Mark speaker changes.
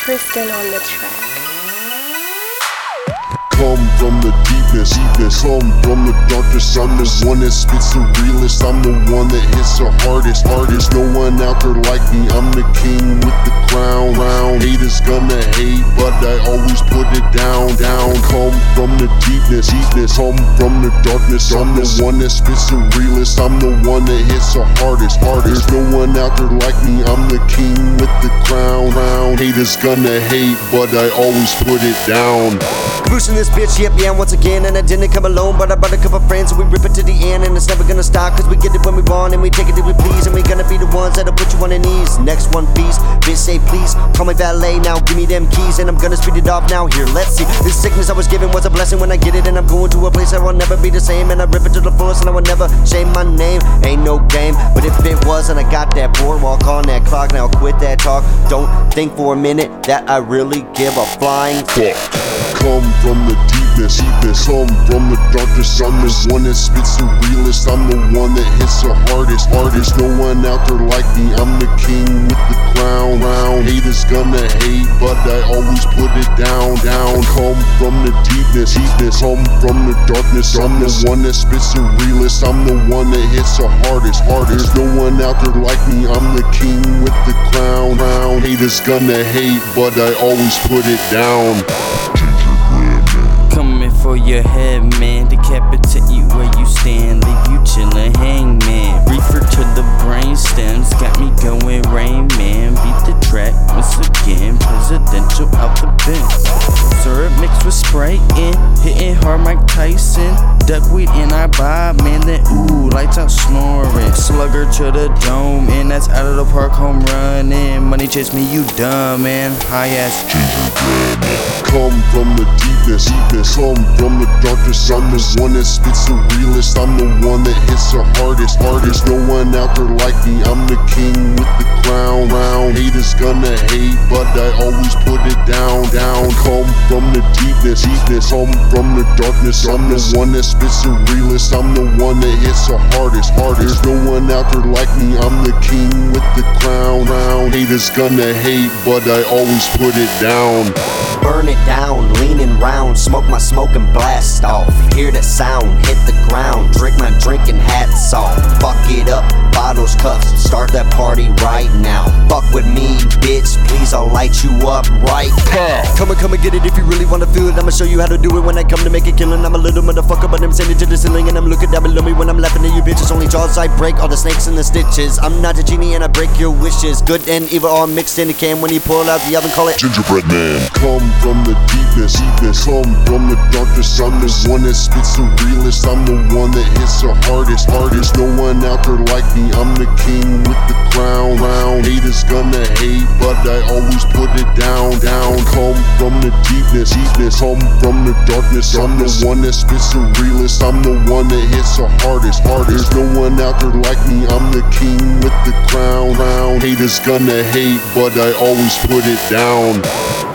Speaker 1: Tristan on the track.
Speaker 2: Come from the deepest, come from the darkest. I'm the one that spits the realest. I'm the one that hits the hardest. No one out there like me. I'm the king with the crown. Haters gonna hate, but I always put it down. Come from the deepness, come from the darkness. I'm the one that spits the realest. I'm the one that hits the hardest. There's no one out there like me. I'm the king with the crown. Haters gonna hate, but I always put it down.
Speaker 3: Boosting this bitch, yep, yeah, once again. And I didn't come alone, but I brought a couple friends, and we rip it to the end. And it's never gonna stop, cause we get it when we want, and we take it if we please. And we gonna be the ones that'll put you on your knees. Next one, piece, bitch say please, call me valet now, give me them keys. And I'm gonna speed it off now, here, let's see. This sickness I was given was a blessing when I get it. And I'm going to a place that will never be the same. And I rip it to the fullest, and I will never shame my name. Ain't no game, but if it was, and I got that boardwalk on that clock, now quit that talk. Don't think for a minute that I really give a flying fuck.
Speaker 2: Come from the deepest, come from the darkest. I'm the one that spits the realest. I'm the one that hits the hardest. No one out there like me. I'm the king with the crown. Haters gonna hate, but I always put it down. Come from the deepness, come from the darkness. I'm the one that spits the realest. I'm the one that hits the hardest. There's no one out there like me. I'm the king with the crown. Haters gonna hate, but I always put it down.
Speaker 4: Coming for your head, man. Decapitate you where you stand. Leave you chillin', hangman. Reefer to the brain stems. Got me going Rain Man. Beat the track once again. Presidential out the bench. Syrup mixed with Sprite in. Hitting hard Mike Tyson. Duckweed and I buy, man. Then ooh, lights out snoring. Slugger to the dome. And that's out of the park, home running. Money chase me, you dumb, man. High ass
Speaker 2: Come from the deepest, come from the darkest. I'm the one that spits the realest. I'm the one that hits the hardest. No one out there like me. I'm the king with the crown. Haters gonna hate, but I always put it down. Come from the deepness, come from the darkness. I'm the one that spits the realest. I'm the one that hits the hardest. There's no one out there like me. I'm the king with the crown. Haters gonna hate, but I always put it down.
Speaker 3: Burn it down, leaning round, smoke my smoke and blast off. Hear the sound, hit the ground, drink my drink and hats off. Fuck it up, bottles, cups, start that party right now. Fuck with me, bitch, please, I'll light you up right now. Come and get it if you really wanna feel it. I'ma show you how to do it when I come to make a killing. I'm a little motherfucker, but I'm sending to the ceiling. And I'm looking down below me when I'm laughing at you bitches. Only jaws I break, all the snakes and the stitches. I'm not a genie and I break your wishes. Good and evil all mixed in a can. When you pull out the oven, call it
Speaker 2: Gingerbread Man. Come from the deepest, come from the darkest. I'm the one that spits the realest. I'm the one that hits the hardest. No one out there like me. I'm the king with the crown. Haters gonna hate, but I always put it down. Come from the deepness, come from the darkness. I'm the one that spits the realest. I'm the one that hits the hardest. There's no one out there like me. I'm the king with the crown. Haters gonna hate, but I always put it down.